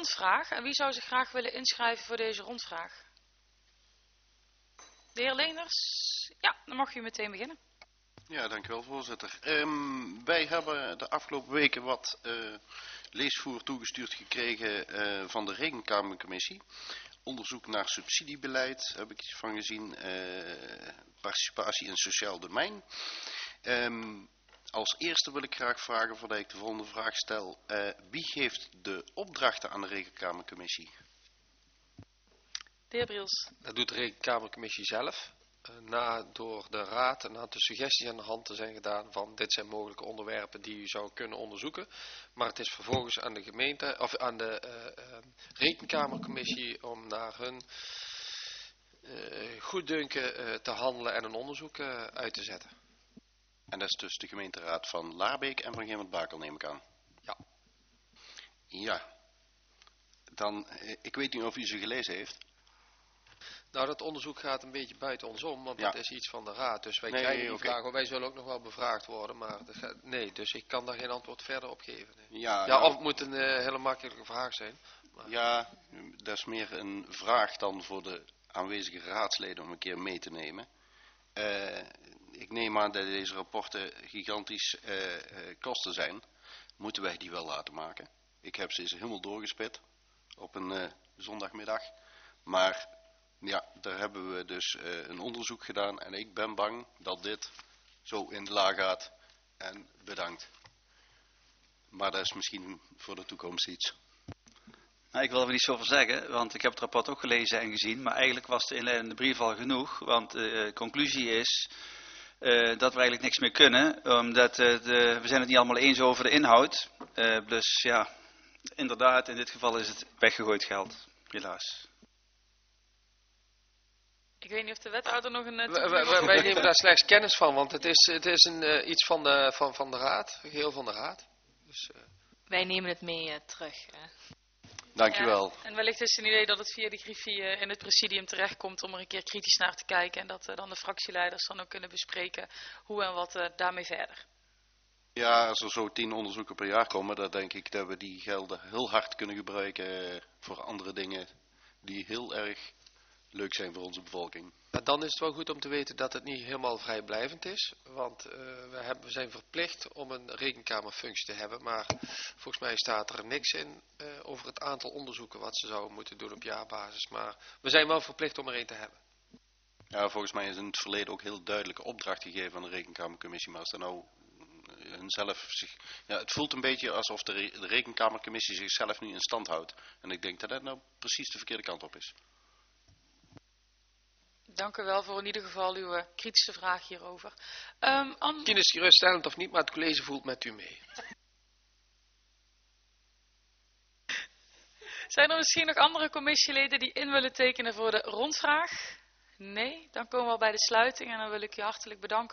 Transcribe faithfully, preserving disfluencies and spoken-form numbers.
rondvraag. En wie zou zich graag willen inschrijven voor deze rondvraag? De heer Leenders? Ja, dan mag u meteen beginnen. Ja, dankjewel voorzitter. Um, wij hebben de afgelopen weken wat uh, leesvoer toegestuurd gekregen uh, van de Rekenkamercommissie. Onderzoek naar subsidiebeleid heb ik iets van gezien. Uh, participatie in sociaal domein. Um, als eerste wil ik graag vragen, voordat ik de volgende vraag stel. Uh, wie geeft de opdrachten aan de Rekenkamercommissie? De heer Briels. Dat doet de Rekenkamercommissie zelf. Na door de raad een aantal suggesties aan de hand te zijn gedaan van dit zijn mogelijke onderwerpen die u zou kunnen onderzoeken. Maar het is vervolgens aan de gemeente of aan de uh, uh, Rekenkamercommissie om naar hun uh, goeddunken uh, te handelen en een onderzoek uh, uit te zetten. En dat is dus de gemeenteraad van Laarbeek en van Gemert-Bakel, neem ik aan. Ja. Ja. Dan, ik weet niet of u ze gelezen heeft. Nou, dat onderzoek gaat een beetje buiten ons om, want ja. dat is iets van de raad. Dus wij nee, krijgen die okay. vragen, wij zullen ook nog wel bevraagd worden, maar dat gaat, nee, dus ik kan daar geen antwoord verder op geven. Nee. Ja, ja, of het moet een uh, hele makkelijke vraag zijn. Maar... Ja, dat is meer een vraag dan voor de aanwezige raadsleden om een keer mee te nemen. Uh, ik neem aan dat deze rapporten gigantisch uh, uh, kosten zijn. Moeten wij die wel laten maken? Ik heb ze eens helemaal doorgespit op een uh, zondagmiddag. Maar ja, daar hebben we dus uh, een onderzoek gedaan. En ik ben bang dat dit zo in de la gaat. En bedankt. Maar dat is misschien voor de toekomst iets. Nou, ik wil er niet zoveel zeggen, want ik heb het rapport ook gelezen en gezien. Maar eigenlijk was de inleidende brief al genoeg. Want uh, de conclusie is uh, dat we eigenlijk niks meer kunnen. Omdat uh, de, we zijn het niet allemaal eens over de inhoud. Uh, dus ja, inderdaad, in dit geval is het weggegooid geld. Helaas. Ik weet niet of de wethouder nog een... Uh, wij, wij, wij nemen daar slechts kennis van, want het is, het is een, uh, iets van de, van, van de raad. Geheel van de raad. Dus, uh... wij nemen het mee uh, terug. Hè. Dankjewel. Ja, en wellicht is het een idee dat het via de griffie uh, in het presidium terechtkomt om er een keer kritisch naar te kijken. En dat uh, dan de fractieleiders dan ook kunnen bespreken hoe en wat uh, daarmee verder. Ja, als er zo tien onderzoeken per jaar komen, dan denk ik dat we die gelden heel hard kunnen gebruiken voor andere dingen die heel erg leuk zijn voor onze bevolking. Dan is het wel goed om te weten dat het niet helemaal vrijblijvend is. Want uh, we, hebben, we zijn verplicht om een rekenkamerfunctie te hebben. Maar volgens mij staat er niks in uh, over het aantal onderzoeken wat ze zouden moeten doen op jaarbasis. Maar we zijn wel verplicht om er een te hebben. Ja, volgens mij is in het verleden ook heel duidelijke opdracht gegeven aan de Rekenkamercommissie. Maar als er nou hunzelf zich... Ja, het voelt een beetje alsof de, re, de Rekenkamercommissie zichzelf nu in stand houdt. En ik denk dat dat nou precies de verkeerde kant op is. Dank u wel voor in ieder geval uw uh, kritische vraag hierover. Um, An... Misschien is het geruststellend of niet, maar het college voelt met u mee. Zijn er misschien nog andere commissieleden die in willen tekenen voor de rondvraag? Nee? Dan komen we al bij de sluiting en dan wil ik u hartelijk bedanken.